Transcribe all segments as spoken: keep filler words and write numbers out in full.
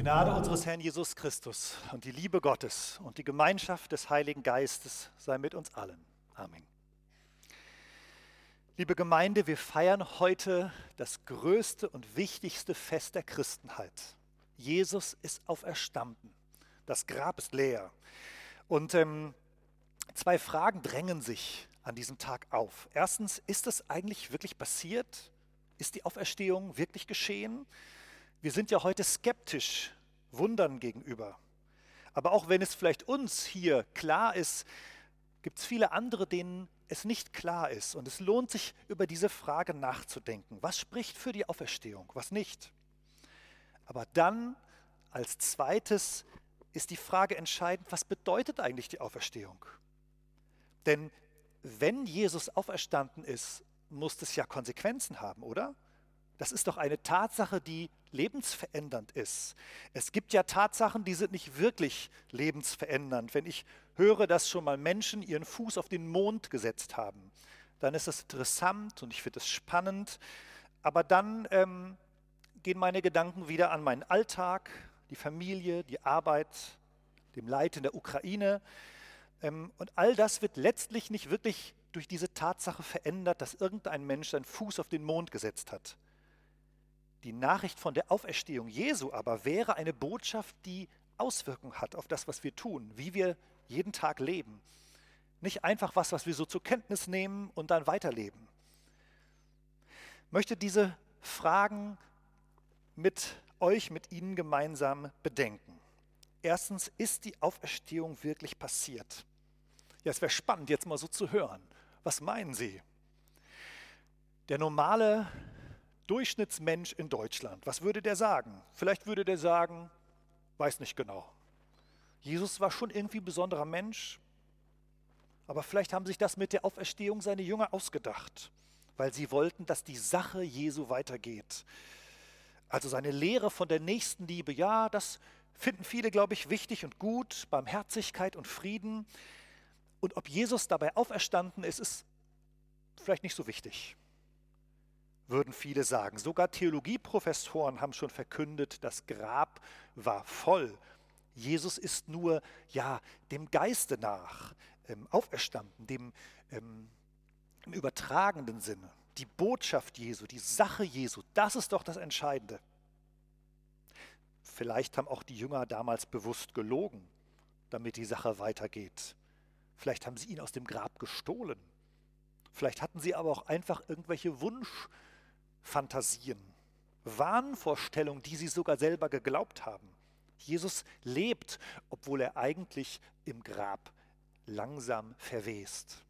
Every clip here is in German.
Gnade unseres Herrn Jesus Christus und die Liebe Gottes und die Gemeinschaft des Heiligen Geistes sei mit uns allen. Amen. Liebe Gemeinde, wir feiern heute das größte und wichtigste Fest der Christenheit. Jesus ist auferstanden. Das Grab ist leer. Und ähm, zwei Fragen drängen sich an diesem Tag auf. Erstens, ist es eigentlich wirklich passiert? Ist die Auferstehung wirklich geschehen? Wir sind ja heute skeptisch Wundern gegenüber. Aber auch wenn es vielleicht uns hier klar ist, gibt es viele andere, denen es nicht klar ist. Und es lohnt sich, über diese Frage nachzudenken. Was spricht für die Auferstehung, was nicht? Aber dann, als zweites, ist die Frage entscheidend, was bedeutet eigentlich die Auferstehung? Denn wenn Jesus auferstanden ist, muss es ja Konsequenzen haben, oder? Das ist doch eine Tatsache, die lebensverändernd ist. Es gibt ja Tatsachen, die sind nicht wirklich lebensverändernd. Wenn ich höre, dass schon mal Menschen ihren Fuß auf den Mond gesetzt haben, dann ist das interessant und ich finde es spannend. Aber dann ähm, gehen meine Gedanken wieder an meinen Alltag, die Familie, die Arbeit, dem Leid in der Ukraine. Ähm, und all das wird letztlich nicht wirklich durch diese Tatsache verändert, dass irgendein Mensch seinen Fuß auf den Mond gesetzt hat. Die Nachricht von der Auferstehung Jesu aber wäre eine Botschaft, die Auswirkungen hat auf das, was wir tun, wie wir jeden Tag leben. Nicht einfach was, was wir so zur Kenntnis nehmen und dann weiterleben. Ich möchte diese Fragen mit euch, mit Ihnen gemeinsam bedenken. Erstens, ist die Auferstehung wirklich passiert? Ja, es wäre spannend, jetzt mal so zu hören. Was meinen Sie? Der normale Durchschnittsmensch in Deutschland, was würde der sagen? Vielleicht würde der sagen, weiß nicht genau. Jesus war schon irgendwie ein besonderer Mensch, aber vielleicht haben sich das mit der Auferstehung seine Jünger ausgedacht, weil sie wollten, dass die Sache Jesu weitergeht. Also seine Lehre von der Nächstenliebe, ja, das finden viele, glaube ich, wichtig und gut, Barmherzigkeit und Frieden. Und ob Jesus dabei auferstanden ist, ist vielleicht nicht so wichtig, würden viele sagen. Sogar Theologieprofessoren haben schon verkündet, das Grab war voll. Jesus ist nur, ja, dem Geiste nach ähm, auferstanden, dem ähm, im übertragenen Sinne. Die Botschaft Jesu, die Sache Jesu, das ist doch das Entscheidende. Vielleicht haben auch die Jünger damals bewusst gelogen, damit die Sache weitergeht. Vielleicht haben sie ihn aus dem Grab gestohlen. Vielleicht hatten sie aber auch einfach irgendwelche Wunschfantasien, Wahnvorstellungen, die sie sogar selber geglaubt haben. Jesus lebt, obwohl er eigentlich im Grab langsam verwest.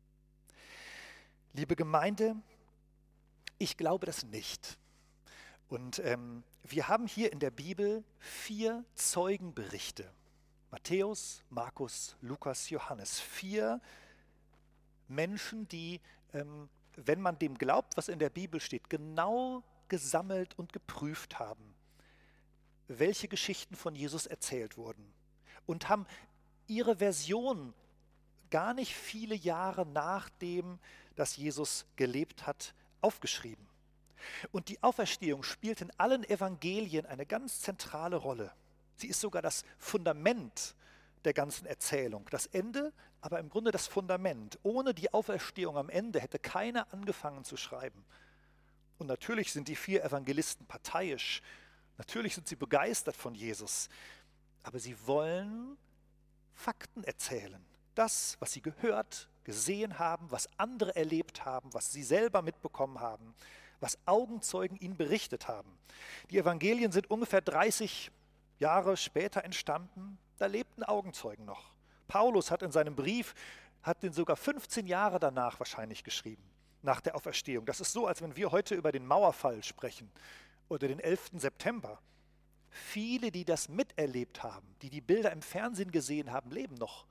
Liebe Gemeinde, ich glaube das nicht. Und ähm, wir haben hier in der Bibel vier Zeugenberichte. Matthäus, Markus, Lukas, Johannes. Vier Menschen, die, ähm, wenn man dem glaubt, was in der Bibel steht, genau gesammelt und geprüft haben, welche Geschichten von Jesus erzählt wurden. Und haben ihre Version gar nicht viele Jahre nachdem, dass Jesus gelebt hat, aufgeschrieben. Und die Auferstehung spielt in allen Evangelien eine ganz zentrale Rolle. Sie ist sogar das Fundament der ganzen Erzählung. Das Ende, aber im Grunde das Fundament. Ohne die Auferstehung am Ende hätte keiner angefangen zu schreiben. Und natürlich sind die vier Evangelisten parteiisch. Natürlich sind sie begeistert von Jesus. Aber sie wollen Fakten erzählen. Das, was sie gehört, gesehen haben, was andere erlebt haben, was sie selber mitbekommen haben, was Augenzeugen ihnen berichtet haben. Die Evangelien sind ungefähr dreißig Jahre später entstanden. Da lebten Augenzeugen noch. Paulus hat in seinem Brief, hat den sogar fünfzehn Jahre danach wahrscheinlich geschrieben, nach der Auferstehung. Das ist so, als wenn wir heute über den Mauerfall sprechen oder den elften September. Viele, die das miterlebt haben, die die Bilder im Fernsehen gesehen haben, leben noch.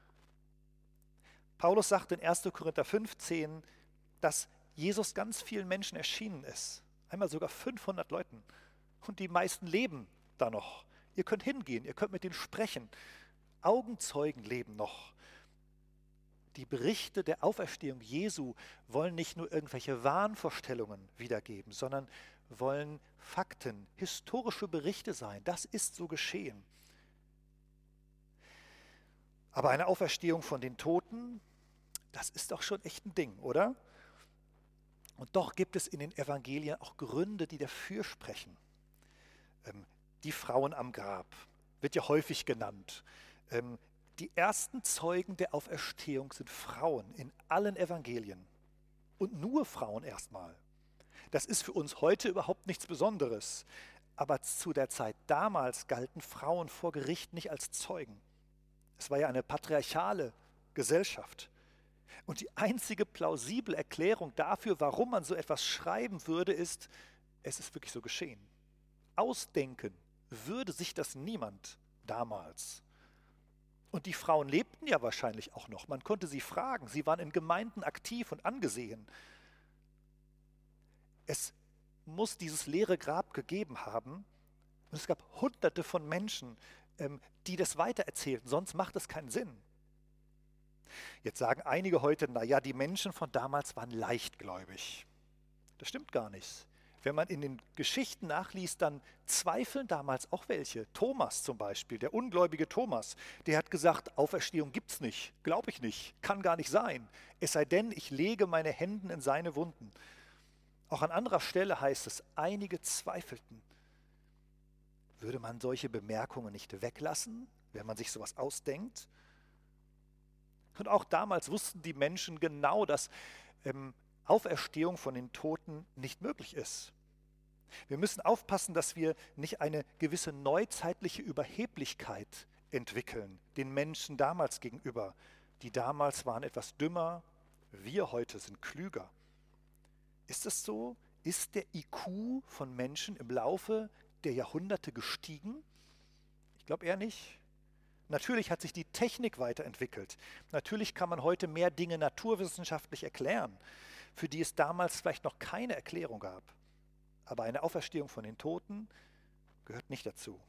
Paulus sagt in erster Korinther fünfzehn, dass Jesus ganz vielen Menschen erschienen ist. Einmal sogar fünfhundert Leuten. Und die meisten leben da noch. Ihr könnt hingehen, ihr könnt mit denen sprechen. Augenzeugen leben noch. Die Berichte der Auferstehung Jesu wollen nicht nur irgendwelche Wahnvorstellungen wiedergeben, sondern wollen Fakten, historische Berichte sein. Das ist so geschehen. Aber eine Auferstehung von den Toten, das ist doch schon echt ein Ding, oder? Und doch gibt es in den Evangelien auch Gründe, die dafür sprechen. Ähm, die Frauen am Grab wird ja häufig genannt. Ähm, die ersten Zeugen der Auferstehung sind Frauen in allen Evangelien. Und nur Frauen erstmal. Das ist für uns heute überhaupt nichts Besonderes. Aber zu der Zeit damals galten Frauen vor Gericht nicht als Zeugen. Es war ja eine patriarchale Gesellschaft. Und die einzige plausible Erklärung dafür, warum man so etwas schreiben würde, ist, es ist wirklich so geschehen. Ausdenken würde sich das niemand damals. Und die Frauen lebten ja wahrscheinlich auch noch. Man konnte sie fragen. Sie waren in Gemeinden aktiv und angesehen. Es muss dieses leere Grab gegeben haben. Und es gab Hunderte von Menschen, ähm, die das weitererzählten. Sonst macht es keinen Sinn. Jetzt sagen einige heute, naja, die Menschen von damals waren leichtgläubig. Das stimmt gar nicht. Wenn man in den Geschichten nachliest, dann zweifeln damals auch welche. Thomas zum Beispiel, der ungläubige Thomas, der hat gesagt, Auferstehung gibt es nicht, glaube ich nicht, kann gar nicht sein. Es sei denn, ich lege meine Hände in seine Wunden. Auch an anderer Stelle heißt es, einige zweifelten. Würde man solche Bemerkungen nicht weglassen, wenn man sich sowas ausdenkt? Und auch damals wussten die Menschen genau, dass ähm, Auferstehung von den Toten nicht möglich ist. Wir müssen aufpassen, dass wir nicht eine gewisse neuzeitliche Überheblichkeit entwickeln, den Menschen damals gegenüber. Die damals waren etwas dümmer, wir heute sind klüger. Ist es so? Ist der I Q von Menschen im Laufe der Jahrhunderte gestiegen? Ich glaube eher nicht. Natürlich hat sich die Technik weiterentwickelt. Natürlich kann man heute mehr Dinge naturwissenschaftlich erklären, für die es damals vielleicht noch keine Erklärung gab. Aber eine Auferstehung von den Toten gehört nicht dazu.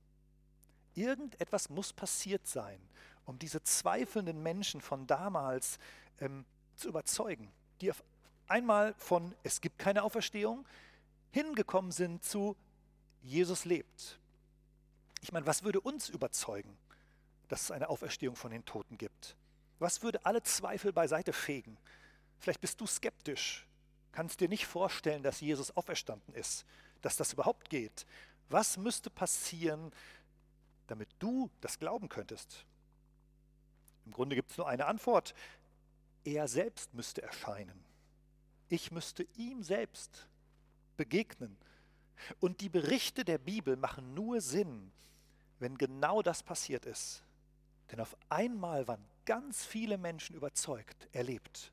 Irgendetwas muss passiert sein, um diese zweifelnden Menschen von damals ähm, zu überzeugen, die auf einmal von es gibt keine Auferstehung hingekommen sind zu Jesus lebt. Ich meine, was würde uns überzeugen, dass es eine Auferstehung von den Toten gibt? Was würde alle Zweifel beiseite fegen? Vielleicht bist du skeptisch, kannst dir nicht vorstellen, dass Jesus auferstanden ist, dass das überhaupt geht. Was müsste passieren, damit du das glauben könntest? Im Grunde gibt es nur eine Antwort. Er selbst müsste erscheinen. Ich müsste ihm selbst begegnen. Und die Berichte der Bibel machen nur Sinn, wenn genau das passiert ist. Denn auf einmal waren ganz viele Menschen überzeugt, erlebt.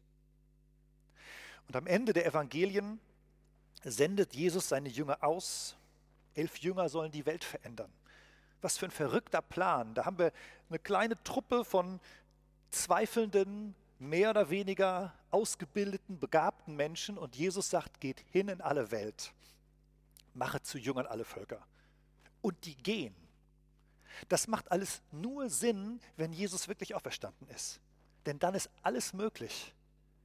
Und am Ende der Evangelien sendet Jesus seine Jünger aus. Elf Jünger sollen die Welt verändern. Was für ein verrückter Plan. Da haben wir eine kleine Truppe von zweifelnden, mehr oder weniger ausgebildeten, begabten Menschen und Jesus sagt, geht hin in alle Welt. Mache zu Jüngern alle Völker. Und die gehen. Das macht alles nur Sinn, wenn Jesus wirklich auferstanden ist. Denn dann ist alles möglich.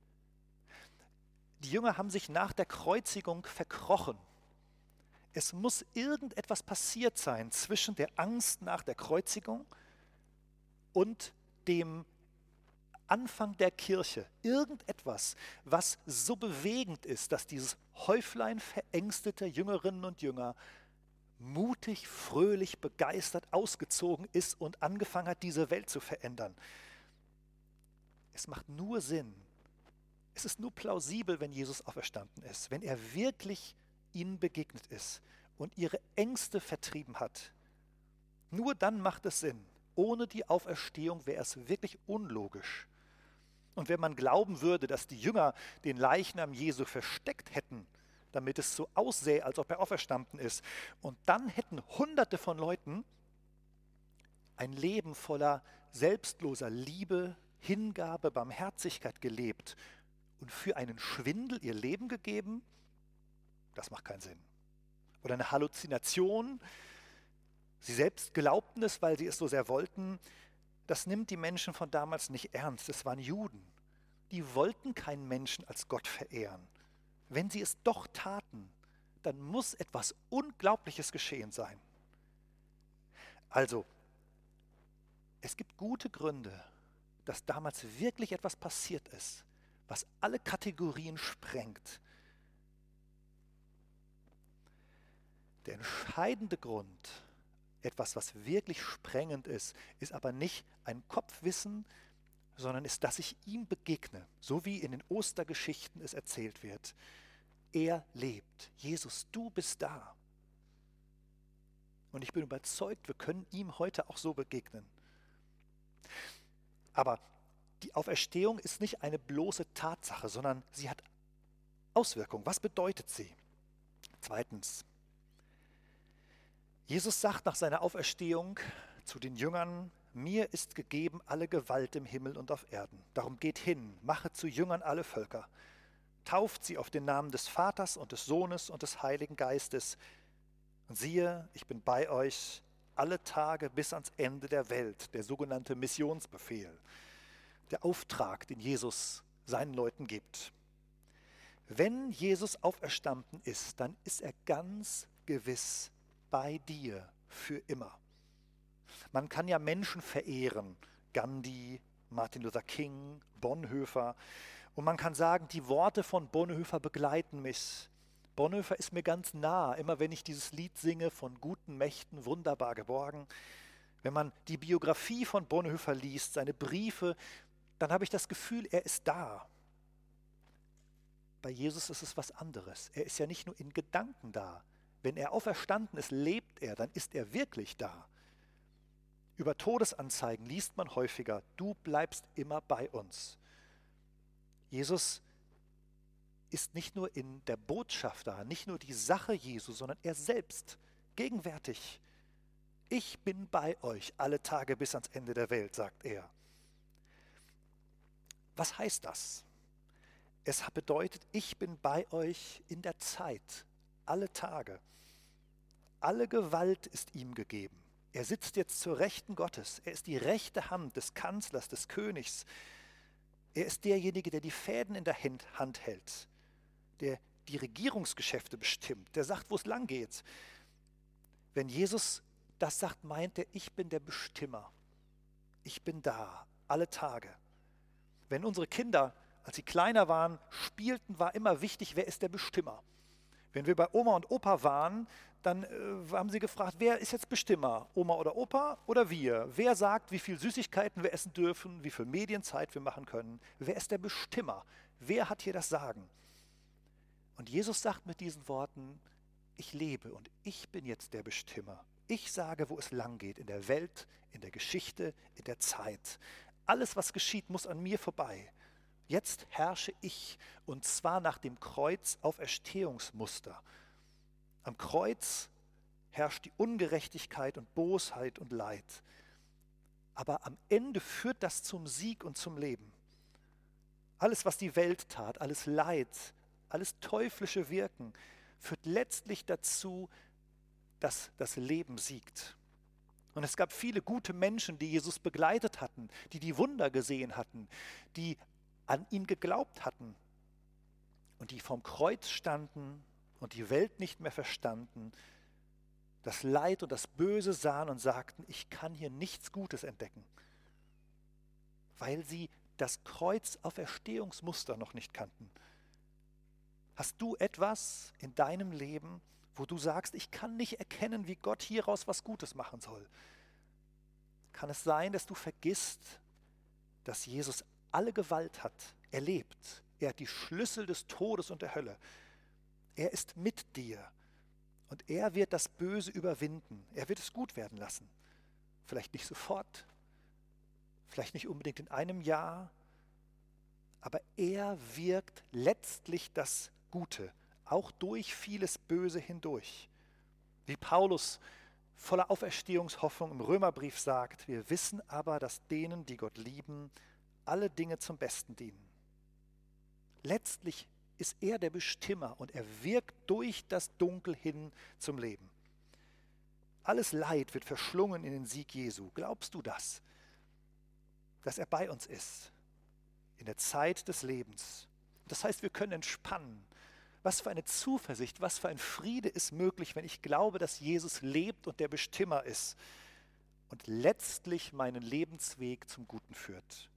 Die Jünger haben sich nach der Kreuzigung verkrochen. Es muss irgendetwas passiert sein zwischen der Angst nach der Kreuzigung und dem Anfang der Kirche. Irgendetwas, was so bewegend ist, dass dieses Häuflein verängsteter Jüngerinnen und Jünger mutig, fröhlich, begeistert ausgezogen ist und angefangen hat, diese Welt zu verändern. Es macht nur Sinn. Es ist nur plausibel, wenn Jesus auferstanden ist, wenn er wirklich ihnen begegnet ist und ihre Ängste vertrieben hat. Nur dann macht es Sinn. Ohne die Auferstehung wäre es wirklich unlogisch. Und wenn man glauben würde, dass die Jünger den Leichnam Jesu versteckt hätten, damit es so aussähe, als ob er auferstanden ist, und dann hätten Hunderte von Leuten ein Leben voller selbstloser Liebe, Hingabe, Barmherzigkeit gelebt und für einen Schwindel ihr Leben gegeben, das macht keinen Sinn. Oder eine Halluzination, sie selbst glaubten es, weil sie es so sehr wollten, das nimmt die Menschen von damals nicht ernst. Es waren Juden. Die wollten keinen Menschen als Gott verehren. Wenn sie es doch taten, dann muss etwas Unglaubliches geschehen sein. Also, es gibt gute Gründe, dass damals wirklich etwas passiert ist, was alle Kategorien sprengt. Der entscheidende Grund, etwas, was wirklich sprengend ist, ist aber nicht ein Kopfwissen, sondern ist, dass ich ihm begegne, so wie in den Ostergeschichten es erzählt wird. Er lebt. Jesus, du bist da. Und ich bin überzeugt, wir können ihm heute auch so begegnen. Aber die Auferstehung ist nicht eine bloße Tatsache, sondern sie hat Auswirkungen. Was bedeutet sie? Zweitens, Jesus sagt nach seiner Auferstehung zu den Jüngern: Mir ist gegeben alle Gewalt im Himmel und auf Erden. Darum geht hin, machet zu Jüngern alle Völker. Tauft sie auf den Namen des Vaters und des Sohnes und des Heiligen Geistes. Und siehe, ich bin bei euch alle Tage bis ans Ende der Welt, der sogenannte Missionsbefehl, der Auftrag, den Jesus seinen Leuten gibt. Wenn Jesus auferstanden ist, dann ist er ganz gewiss bei dir für immer. Man kann ja Menschen verehren, Gandhi, Martin Luther King, Bonhoeffer, und man kann sagen, die Worte von Bonhoeffer begleiten mich. Bonhoeffer ist mir ganz nah, immer wenn ich dieses Lied singe, von guten Mächten wunderbar geborgen. Wenn man die Biografie von Bonhoeffer liest, seine Briefe, dann habe ich das Gefühl, er ist da. Bei Jesus ist es was anderes. Er ist ja nicht nur in Gedanken da. Wenn er auferstanden ist, lebt er, dann ist er wirklich da. Über Todesanzeigen liest man häufiger: Du bleibst immer bei uns. Jesus ist nicht nur in der Botschaft da, nicht nur die Sache Jesu, sondern er selbst, gegenwärtig. Ich bin bei euch alle Tage bis ans Ende der Welt, sagt er. Was heißt das? Es bedeutet, ich bin bei euch in der Zeit, alle Tage. Alle Gewalt ist ihm gegeben. Er sitzt jetzt zur Rechten Gottes. Er ist die rechte Hand des Kanzlers, des Königs. Er ist derjenige, der die Fäden in der Hand hält, der die Regierungsgeschäfte bestimmt, der sagt, wo es lang geht. Wenn Jesus das sagt, meint er, ich bin der Bestimmer. Ich bin da, alle Tage. Wenn unsere Kinder, als sie kleiner waren, spielten, war immer wichtig, wer ist der Bestimmer. Wenn wir bei Oma und Opa waren, dann äh, haben sie gefragt, wer ist jetzt Bestimmer? Oma oder Opa oder wir? Wer sagt, wie viel Süßigkeiten wir essen dürfen, wie viel Medienzeit wir machen können? Wer ist der Bestimmer? Wer hat hier das Sagen? Und Jesus sagt mit diesen Worten: Ich lebe und ich bin jetzt der Bestimmer. Ich sage, wo es lang geht, in der Welt, in der Geschichte, in der Zeit. Alles, was geschieht, muss an mir vorbei. Jetzt herrsche ich, und zwar nach dem Kreuz-Auferstehungsmuster. Am Kreuz herrscht die Ungerechtigkeit und Bosheit und Leid. Aber am Ende führt das zum Sieg und zum Leben. Alles, was die Welt tat, alles Leid, alles teuflische Wirken, führt letztlich dazu, dass das Leben siegt. Und es gab viele gute Menschen, die Jesus begleitet hatten, die die Wunder gesehen hatten, die an ihn geglaubt hatten und die vorm Kreuz standen und die Welt nicht mehr verstanden, das Leid und das Böse sahen und sagten: Ich kann hier nichts Gutes entdecken, weil sie das Kreuz-Auferstehungsmuster noch nicht kannten. Hast du etwas in deinem Leben, wo du sagst, ich kann nicht erkennen, wie Gott hieraus was Gutes machen soll? Kann es sein, dass du vergisst, dass Jesus alle Gewalt hat? Er lebt. Er hat die Schlüssel des Todes und der Hölle. Er ist mit dir. Und er wird das Böse überwinden. Er wird es gut werden lassen. Vielleicht nicht sofort, vielleicht nicht unbedingt in einem Jahr, aber er wirkt letztlich das Gute, auch durch vieles Böse hindurch. Wie Paulus voller Auferstehungshoffnung im Römerbrief sagt: Wir wissen aber, dass denen, die Gott lieben, alle Dinge zum Besten dienen. Letztlich ist er der Bestimmer und er wirkt durch das Dunkel hin zum Leben. Alles Leid wird verschlungen in den Sieg Jesu. Glaubst du das? Dass er bei uns ist, in der Zeit des Lebens. Das heißt, wir können entspannen, Was für eine Zuversicht, was für ein Friede ist möglich, wenn ich glaube, dass Jesus lebt und der Bestimmer ist und letztlich meinen Lebensweg zum Guten führt.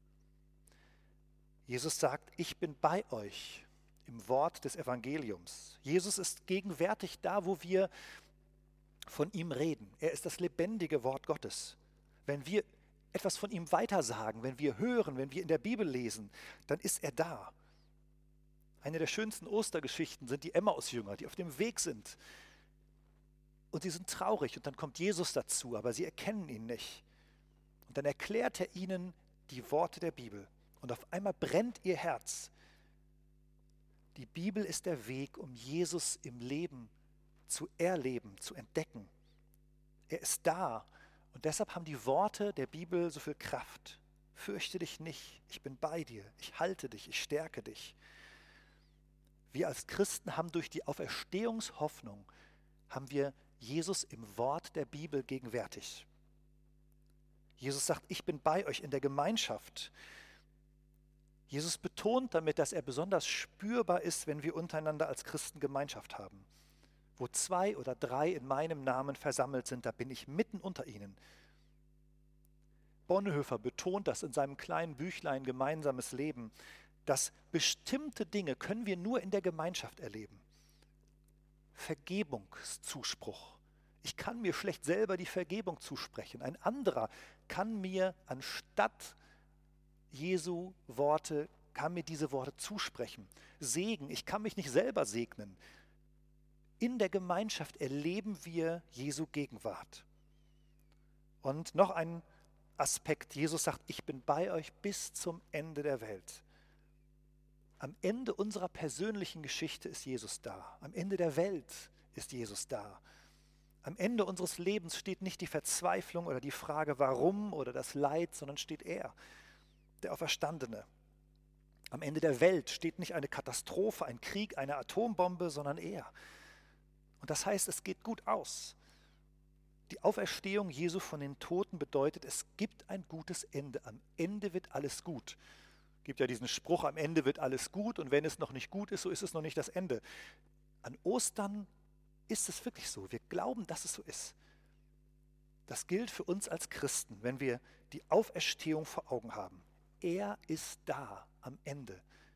Jesus sagt, ich bin bei euch im Wort des Evangeliums. Jesus ist gegenwärtig da, wo wir von ihm reden. Er ist das lebendige Wort Gottes. Wenn wir etwas von ihm weitersagen, wenn wir hören, wenn wir in der Bibel lesen, dann ist er da. Eine der schönsten Ostergeschichten sind die Emmaus-Jünger, die auf dem Weg sind. Und sie sind traurig und dann kommt Jesus dazu, aber sie erkennen ihn nicht. Und dann erklärt er ihnen die Worte der Bibel. Und auf einmal brennt ihr Herz. Die Bibel ist der Weg, um Jesus im Leben zu erleben, zu entdecken. Er ist da. Und deshalb haben die Worte der Bibel so viel Kraft. Fürchte dich nicht, ich bin bei dir, ich halte dich, ich stärke dich. Wir als Christen haben durch die Auferstehungshoffnung, haben wir Jesus im Wort der Bibel gegenwärtig. Jesus sagt, ich bin bei euch in der Gemeinschaft. Jesus betont damit, dass er besonders spürbar ist, wenn wir untereinander als Christen Gemeinschaft haben. Wo zwei oder drei in meinem Namen versammelt sind, da bin ich mitten unter ihnen. Bonhoeffer betont das in seinem kleinen Büchlein Gemeinsames Leben, dass bestimmte Dinge können wir nur in der Gemeinschaft erleben. Vergebungszuspruch. Ich kann mir schlecht selber die Vergebung zusprechen. Ein anderer kann mir anstatt Jesu Worte, kann mir diese Worte zusprechen. Segen, ich kann mich nicht selber segnen. In der Gemeinschaft erleben wir Jesu Gegenwart. Und noch ein Aspekt, Jesus sagt, ich bin bei euch bis zum Ende der Welt. Am Ende unserer persönlichen Geschichte ist Jesus da. Am Ende der Welt ist Jesus da. Am Ende unseres Lebens steht nicht die Verzweiflung oder die Frage, warum oder das Leid, sondern steht er, der Auferstandene. Am Ende der Welt steht nicht eine Katastrophe, ein Krieg, eine Atombombe, sondern er. Und das heißt, es geht gut aus. Die Auferstehung Jesu von den Toten bedeutet, es gibt ein gutes Ende. Am Ende wird alles gut. Es gibt ja diesen Spruch, am Ende wird alles gut und wenn es noch nicht gut ist, so ist es noch nicht das Ende. An Ostern ist es wirklich so. Wir glauben, dass es so ist. Das gilt für uns als Christen, wenn wir die Auferstehung vor Augen haben. Er ist da am Ende.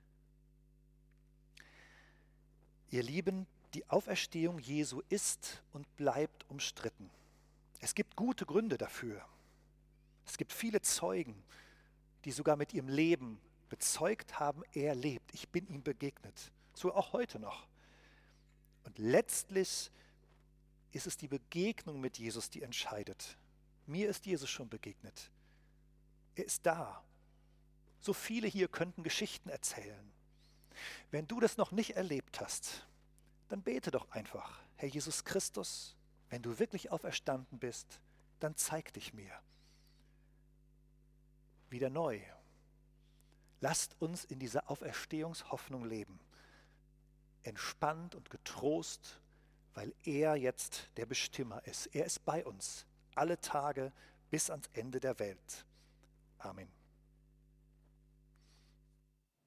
Ihr Lieben, die Auferstehung Jesu ist und bleibt umstritten. Es gibt gute Gründe dafür. Es gibt viele Zeugen, die sogar mit ihrem Leben bezeugt haben, er lebt. Ich bin ihm begegnet. So auch heute noch. Und letztlich ist es die Begegnung mit Jesus, die entscheidet. Mir ist Jesus schon begegnet. Er ist da. So viele hier könnten Geschichten erzählen. Wenn du das noch nicht erlebt hast, dann bete doch einfach, Herr Jesus Christus, wenn du wirklich auferstanden bist, dann zeig dich mir. Wieder neu. Lasst uns in dieser Auferstehungshoffnung leben. Entspannt und getrost, weil er jetzt der Bestimmer ist. Er ist bei uns alle Tage bis ans Ende der Welt. Amen.